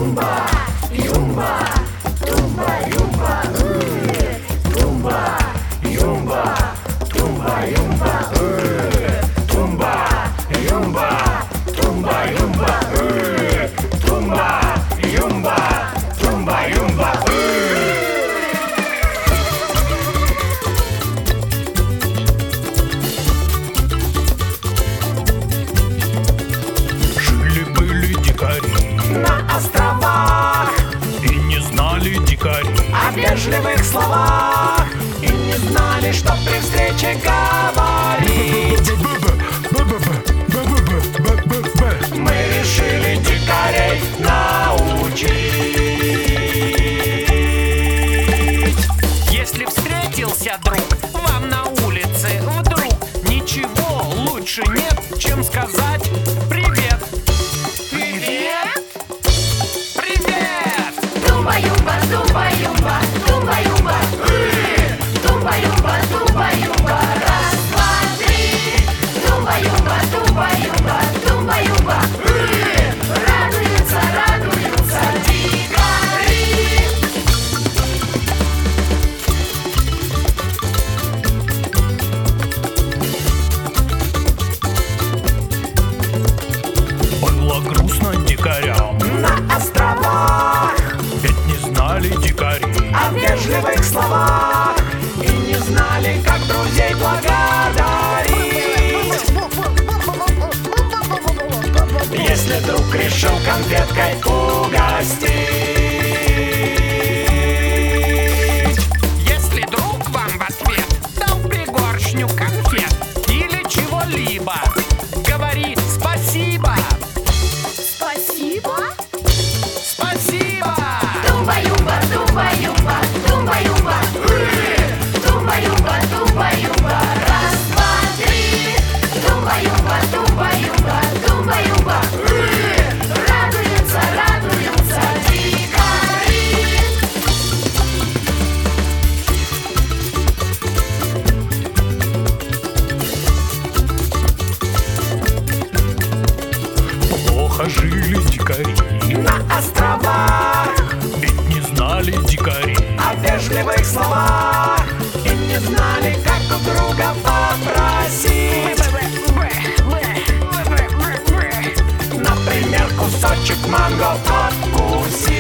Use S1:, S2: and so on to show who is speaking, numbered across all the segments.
S1: Жили-были дикари
S2: на островах,
S1: и не знали дикари
S2: о вежливых словах, и не знали, что при встрече говорить. Мы решили дикарей научить.
S3: Если встретился друг вам на улице вдруг, ничего лучше нет, чем сказать привет. Привет? Привет!
S4: Тумба-юмба, тумба-юмба, тумба-юмба, тумба-юмба, тумба-юмба, раз, два, три. Тумба-юмба, тумба-юмба, тумба-юмба, радуются, радуются дикари.
S1: Было грустно дикарям,
S2: На островах,
S1: ведь не знали дикари
S2: о вежливых словах, и не знали, как друзей благодарить. Если друг решил конфеткой угостить.
S3: Если друг вам в ответ дал пригоршню конфет или чего-либо, говори спасибо.
S4: Спасибо.
S3: Спасибо!
S4: Тумба-юмба, тумба-юмба, тумба-юмба, тумба-юмба, тумба-юмба, раз, два, три. Тумба-юмба, тумба-юмба, тумба-юмба, радуются, радуются дикари.
S1: плохо жили дикари,
S2: На островах,
S1: ведь не знали дикари
S2: о вежливых словах, и не знали, как у друга попросить. Например, кусочек манго откусить.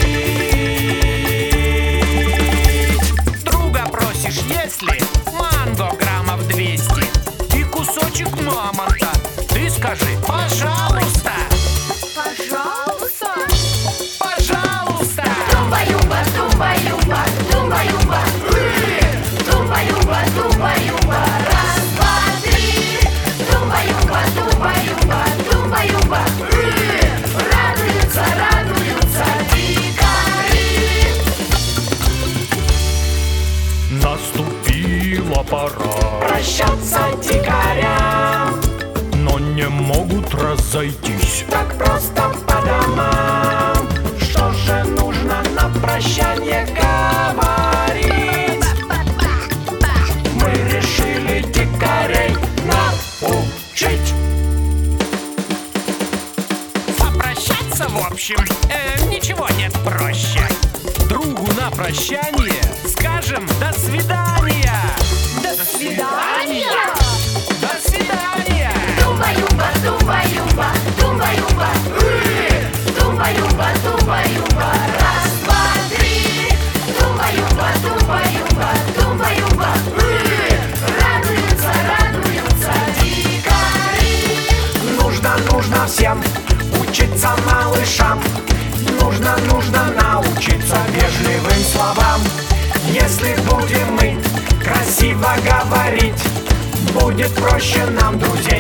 S3: Друга просишь, если манго граммов 200 и кусочек мамонта, ты скажи пожалуйста.
S4: Пожалуйста.
S3: Пожалуйста!
S4: Тумба-юмба, тумба-юмба, тумба-юмба, тумба-юмба, тумба-юмба, раз, два, три. Тумба-юмба, тумба-юмба, тумба-юмба, радуются, радуются дикари.
S1: Наступила пора,
S2: Прощаться дикарям
S1: но не могут разойтись.
S2: так просто по домам. Что же нужно на прощание говорить? Мы решили дикарей научить.
S3: Попрощаться, в общем, ничего нет проще. Другу на прощание скажем до свидания.
S4: До свидания.
S3: До свидания!
S4: Тумба-юмба, тумба-юмба, тумба-юмба, тумба-юмба, тумба-юмба, раз, два, три. Тумба-юмба, тумба-юмба, тумба-юмба, радуются, радуются дикари.
S2: Нужно всем учиться малышам. Нужно научиться вежливым словам. Если будем мы красиво говорить, будет проще нам, друзья.